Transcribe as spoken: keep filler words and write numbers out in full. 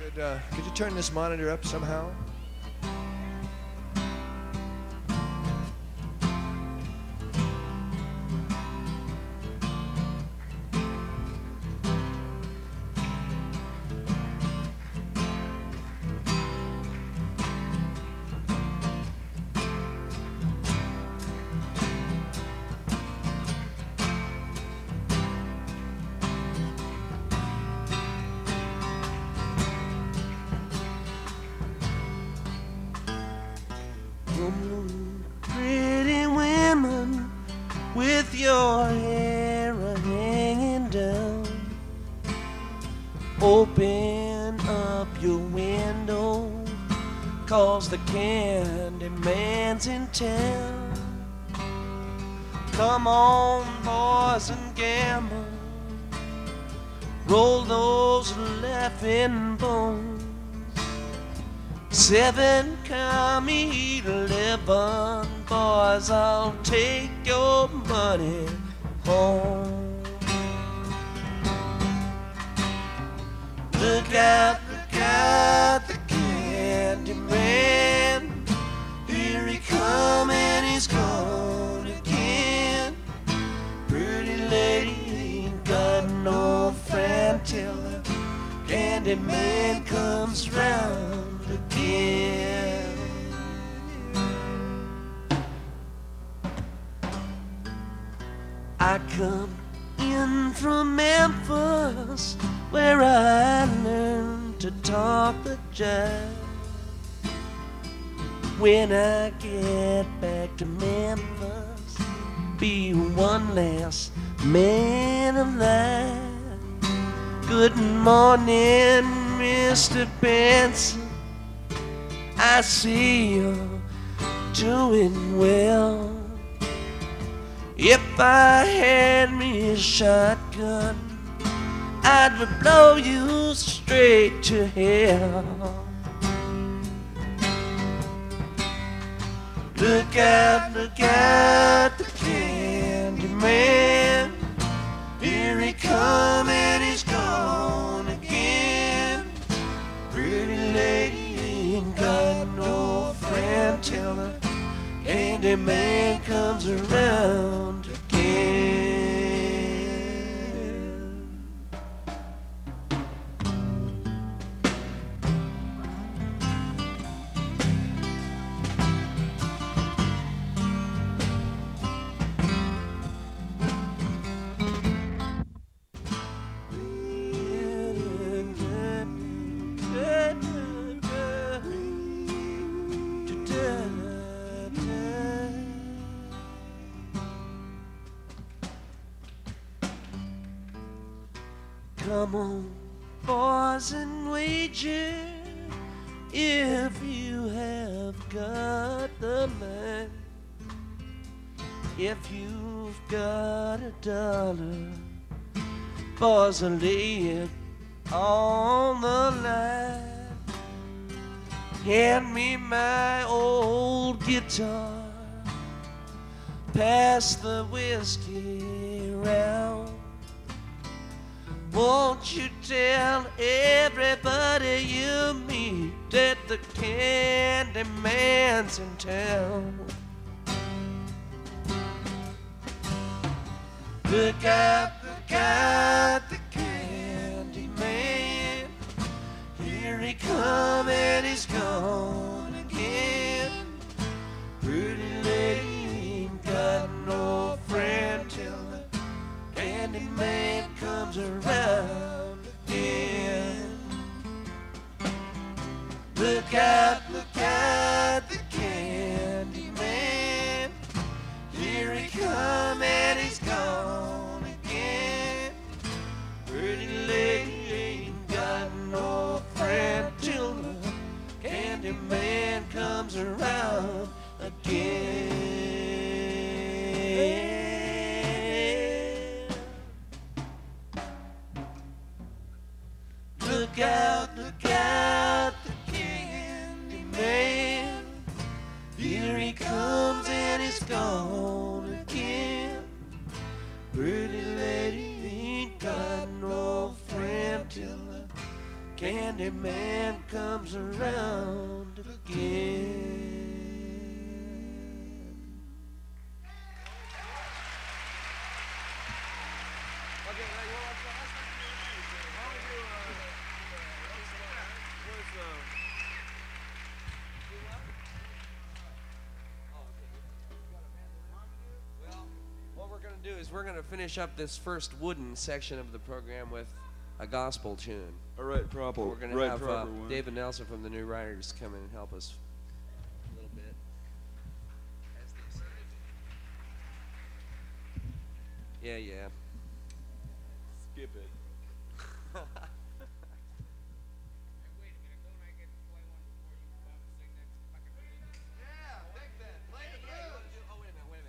Could, uh, could you turn this monitor up somehow? Pretty women with your hair hanging down, open up your window, 'cause the candy man's in town. Come on, boys, and gamble, roll those laughing bones. Seven, come eat eleven, boys, I'll take your money home. Look out, look out, the candy man. Here he come and he's gone again. Pretty lady ain't got no friend till the candy man comes round again. I come in from Memphis, where I learned to talk the jive. When I get back to Memphis, be one last man alive. Good morning, Mister Benson, I see you're doing well. If I had me a shotgun, I'd blow you straight to hell. Look out, look out, the candy man. Here he come and he's gone again. Pretty lady ain't got no friend till the candy man comes around again. Come on, boys, and wager if you have got the man. If you've got a dollar, boys, I'll lay it on the line. Hand me my old guitar, pass the whiskey round. Won't you tell everybody you meet that the candy man's in town? Look out, look out, the candy man. Here he come and he's gone again. Pretty lady ain't got no friend till the candy man comes around again. Look out, look out, the candy man. Here he come and he's gone again. Pretty lady ain't got no friend till the candy man comes around again. Look out, look out, the candy man. Here he comes and he's gone again. Pretty lady ain't got no friend till the candy man comes around again. What we're going to do is we're going to finish up this first wooden section of the program with a gospel tune. All right, proper. We're going to right, have uh, proper one. David Nelson from the New Riders come in and help us a little bit. As they say. Yeah, yeah. Skip it.